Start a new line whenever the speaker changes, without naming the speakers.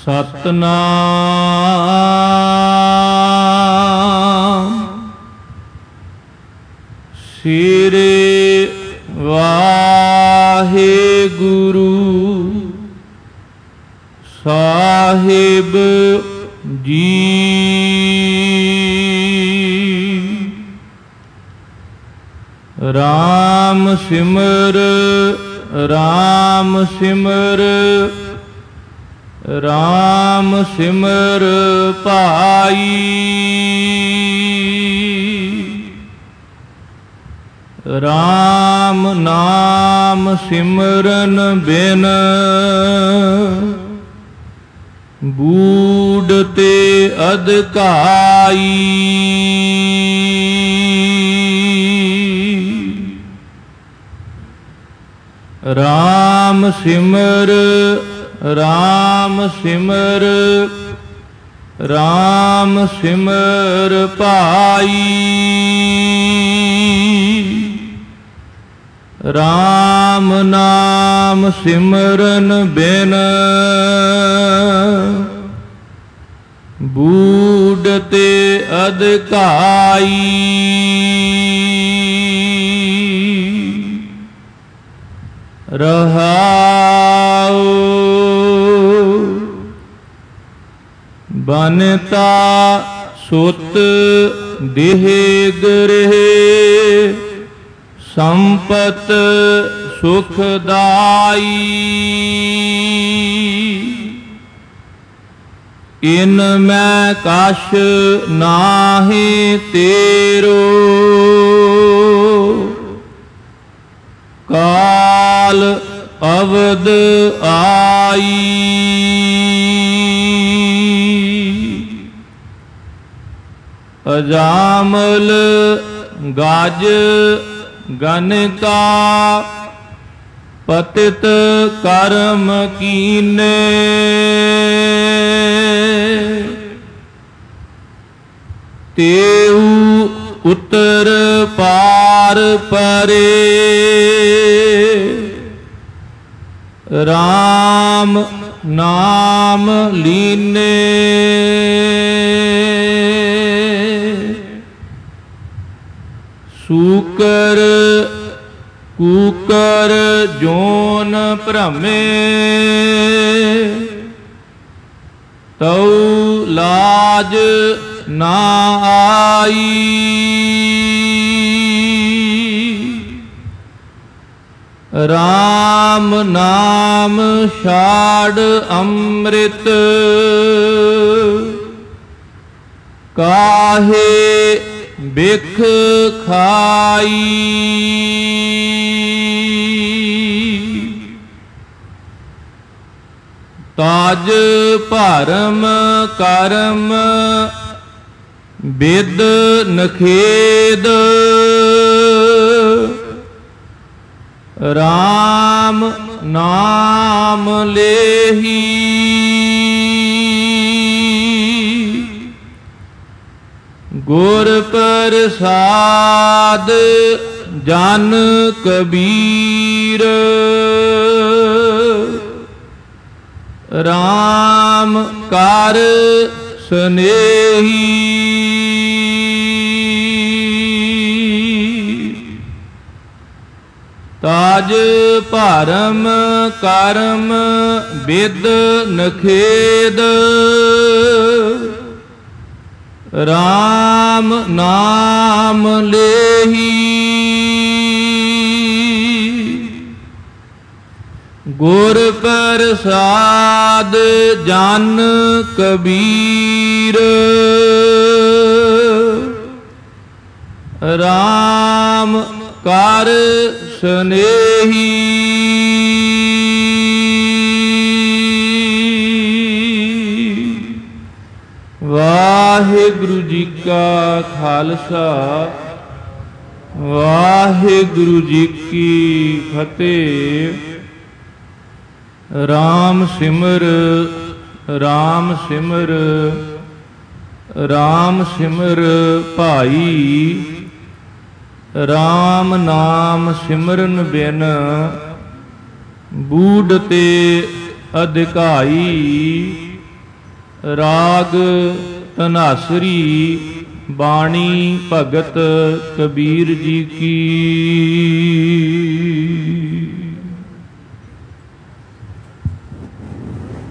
ਸਤਨਾਮ ਸ੍ਰੀ ਵਾਹਿਗੁਰੂ ਸਾਹਿਬ ਜੀ। ਰਾਮ ਸਿਮਰ ਰਾਮ ਸਿਮਰ ਰਾਮ ਸਿਮਰ ਭਾਈ। ਰਾਮ ਨਾਮ ਸਿਮਰਨ ਬਿਨ ਬੂਢ ਤੇ ਅਧਿਕਾਈ। ਰਾਮ ਸਿਮਰ ਰਾਮ ਸਿਮਰ ਰਾਮ ਸਿਮਰ ਭਾਈ। ਰਾਮ ਨਾਮ ਸਿਮਰਨ ਬਿਨ ਬੂਢ ਤੇ ਅਧਿਕਾਈ। ਰਹਾਉ ਬਨਤਾ ਸੁਤ ਦੇਹ ਗ੍ਰਹਿ ਸੰਪਤ ਸੁਖਦਾਈ। ਇਨ ਮੈਂ ਕਛ ਨਾਹੀ ਤੇਰੋ ਕਾਲ ਅਵਦ ਆਈ। ਅਜਾਮਲ ਗਜ ਗਨਕਾ ਪਤਿਤ ਕਰਮ ਕੀਨੇ। ਤੇਉ ਉਤਰ ਪਾਰ ਪਰੇ। ਰਾਮ ਨਾਮ ਲੀਨੇ। ਸੂਕਰ ਕੂਕਰ ਜੋਨ ਭ੍ਰਮੇ। ਤਉ ਲਾਜ ਨਾ ਆਈ। ਰਾਮ ਨਾਮ ਛਾੜ ਅੰਮ੍ਰਿਤ ਕਾਹੇ ਬਿਖ ਖਾਈ। ਤਾਜ ਭਰਮ ਕਰਮ ਬਿਦ ਨਖੇਦ। ਰਾਮ ਨਾਮ ਲੇਹੀ। ਗੁਰ ਪ੍ਰਸਾਦ ਜਨ ਕਬੀਰ। ਰਾਮ ਕਰ ਸਨੇਹੀ। ਤਾਜ ਭਰਮ ਕਰਮ ਬਿਦ ਨਖੇਦ। ਰਾਮ ਨਾਮ ਲੇਹੀ। ਗੁਰ ਪ੍ਰਸਾਦ ਜਨ ਕਬੀਰ। ਰਾਮ ਕਰ ਸਨੇਹੀ। ਵਾਹਿਗੁਰੂ ਜੀ ਕਾ ਖਾਲਸਾ ਵਾਹਿਗੁਰੂ ਜੀ ਕੀ ਫਤਿਹ। ਰਾਮ ਸਿਮਰ ਰਾਮ ਸਿਮਰ ਰਾਮ ਸਿਮਰ ਭਾਈ। ਰਾਮ ਨਾਮ ਸਿਮਰਨ ਬਿਨ ਬੂਢ ਤੇ ਅਧਿਕਾਈ। ਰਾਗ ਧਨਾਸਰੀ ਬਾਣੀ ਭਗਤ ਕਬੀਰ ਜੀ ਕੀ।